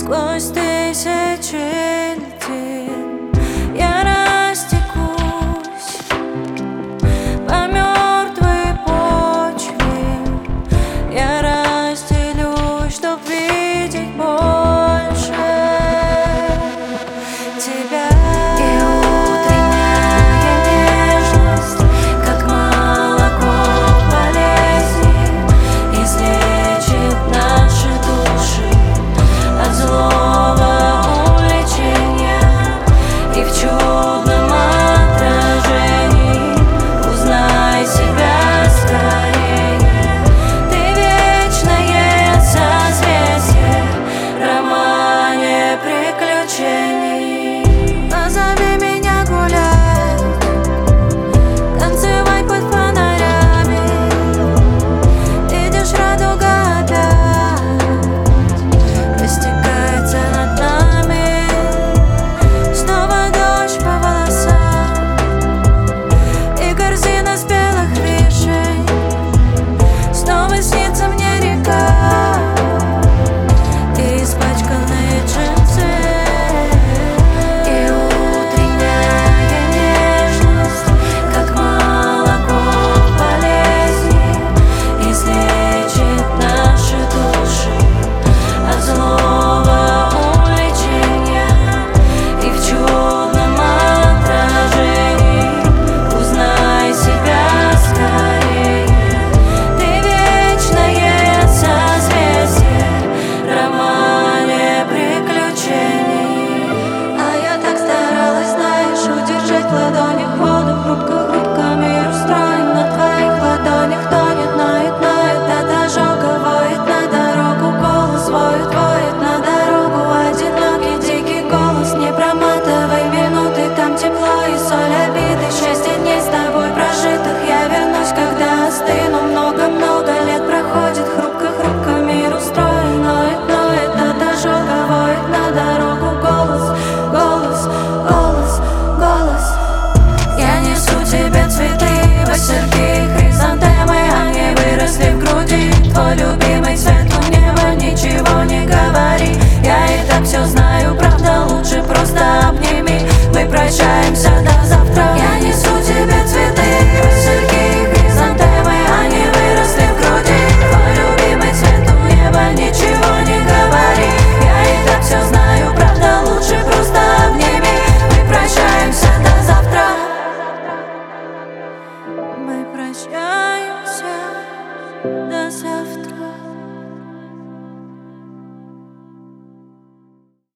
Сквозь тысячи льдин я растекусь по мертвой почве. Я разделюсь, чтоб видеть больше тебя. И утренняя нежность, как молоко в болезни, излечит наши души от злого увлечения. И в чудном отражении узнай себя скорее. Ты вечное созвездие в романе приключений. Позови меня гулять, танцевать под фонарями. Видишь, радуга опять растекается над нами. Снова дождь по волосам и корзина спелых вишень. Снова снится мне река и испачканные джинсы. И утренняя нежность, как молоко в болезни, излечит наши души от злого увлечения. И в чудном отражении узнай себя скорее. Ты вечное созвездие в романе приключений. А я так старалась, знаешь, удержать в ладонях воду. Хрупко мир устроен, на твоих ладонях тонет, ноет от ожога, воет на дорогу. Голос воет на дорогу, одинокий дикий голос. Не проматывай минуты, там тепло и соль обиды. Счастье дней с тобой прожитых, я вернусь, когда остыну. Много лет проходит, хрупко мир устроен, ноет от ожога, воет на дорогу. Голос. Я несу тебе цветы, васильки, хризантемы, они выросли в груди. Твой любимый